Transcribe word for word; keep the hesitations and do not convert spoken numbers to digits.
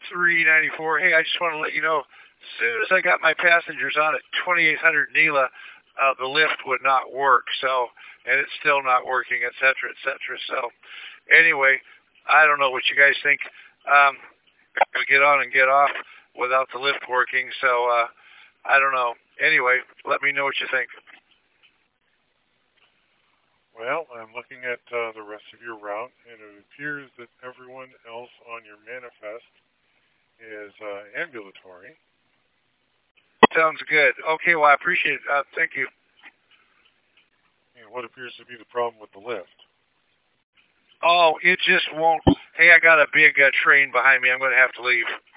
three ninety-four. Hey, I just want to let you know, as soon as I got my passengers on at twenty-eight hundred Neela, uh, the lift would not work. So, and it's still not working, et cetera, et cetera. So, anyway, I don't know what you guys think. Um, we get on and get off without the lift working. So, uh, I don't know. Anyway, let me know what you think. Well, I'm looking at uh, the rest of your route, and it appears that everyone else on your manifest is uh, ambulatory. Sounds good. Okay, well, I appreciate it. Uh, thank you. And what appears to be the problem with the lift? Oh, it just won't. Hey, I got a big uh, train behind me. I'm going to have to leave.